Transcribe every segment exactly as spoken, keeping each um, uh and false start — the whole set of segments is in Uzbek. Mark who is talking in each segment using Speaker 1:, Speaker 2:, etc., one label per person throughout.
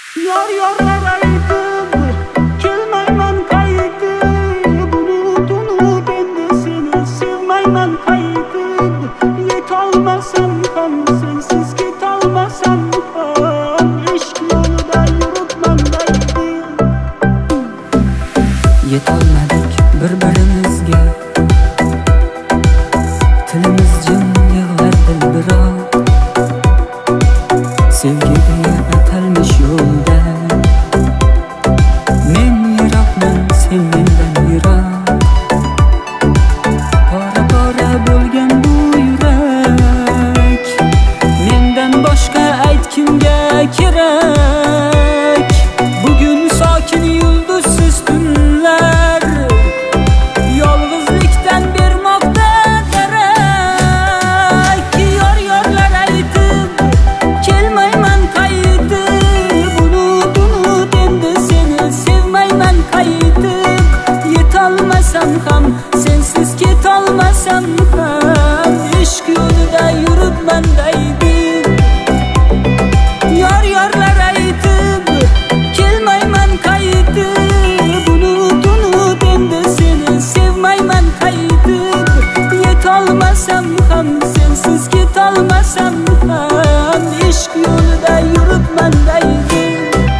Speaker 1: Yar yarlar aytib kelmayman qaytib, unutunu endi seni sevmayman qaytib. Yetolmasam ham sensiz ketolmasam ham, ishq yo'lida yuribman daydim.
Speaker 2: Yetolmadik bir-birimizga, tilimiz jim yig'lar dil biroq. Sevgi deya atalmish yo'lda men yiroqman, sen mendan yiroq. Pora-pora bo'lgan bu yurak, mendan boshqa ayt kimga kerak? Bugun sokin yulduzsiz tunlar yolg'izlikdan bermoqda darak. Yor yorlar aytib kelmayman qaytib, unut unut endi seni sevmayman qaytib. Yetolmasam ham sensiz ketolmasam ham, ishq yo'lida yuribman daydim. Yor yorlar aytib kelmayman qaytib, unut unut endi seni sevmayman qaytib. Yetolmasam ham sensiz ketolmasam ham, ishq yo'lida yuribman daydim.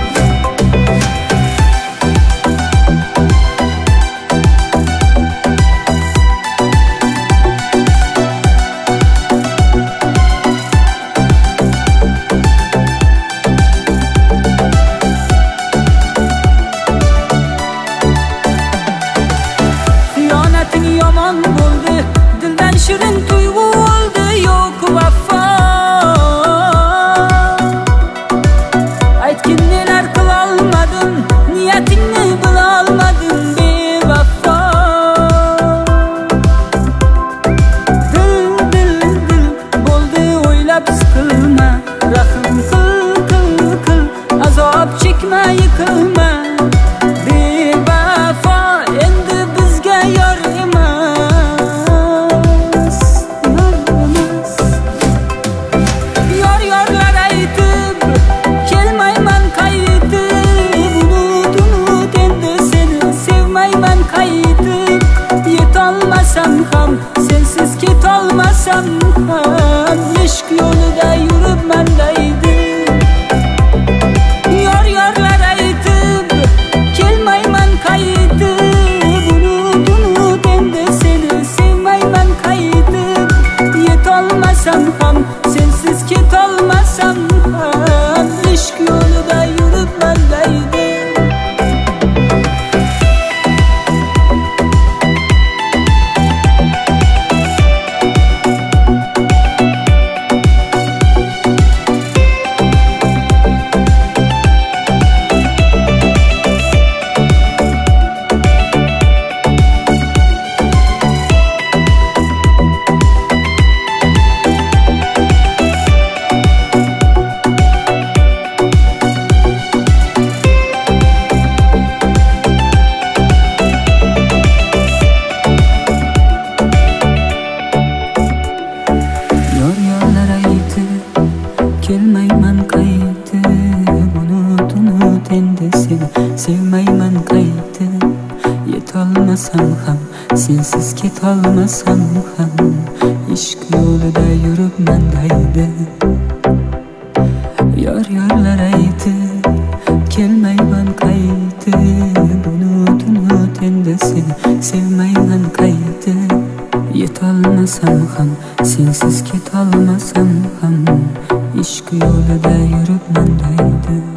Speaker 2: Xiyonating yomon bo'ldi, dildan shirin tuyg'u oldi, yo'q vafo. Aytgin nelar qilolmadim, niyatingni bilolmadim bevafo. Dil dil dil bo'ldi o'ylab siqilma, rahm qil qil qil, azob chekma yiqilma. Bevafo endi bizga yor emas, yor emas. Yor yorlar aytib kelmayman qaytib, unut unut endi seni sevmayman qaytib. Yetolmasam ham sensiz ketolmasam ham, ishq yo'lida yuribman daydim. Yor yorlar aytib kelmayman qaytib, unut unut endi seni sevmayman qaytib. Yetolmasam ham sensiz ketolmasam ham, ishq yo'lida yuribman daydim. Yor yorlar aytib kelmayman qaytib, unut unut endi seni sevmayman qaytib. Yetolmasam ham sensiz ketolmasam ham, ishq yo'lida yuribman daydim. Yor yorlar aytib kelmayman qaytib, unut unut endi seni sevmayman qaytib. Yetolmasam ham sensiz ketolmasam ham, ishq yo'lida yuribman daydim.